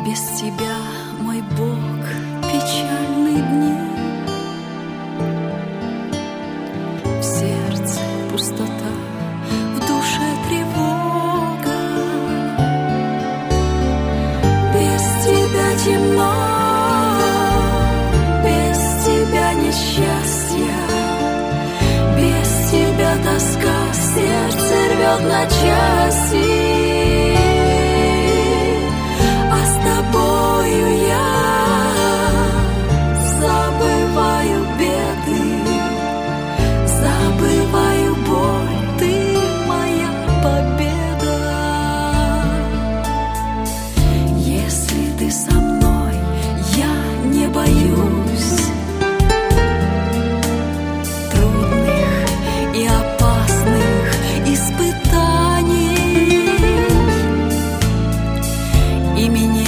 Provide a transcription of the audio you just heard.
Без тебя, мой Бог, печальные дни. В сердце пустота, в душе тревога. Без тебя темно, без тебя несчастье, без тебя тоска, сердце рвет на части. Тобою я забываю беды, забываю боль, ты моя победа. Если ты со мной, я не боюсь трудных и опасных испытаний, и меня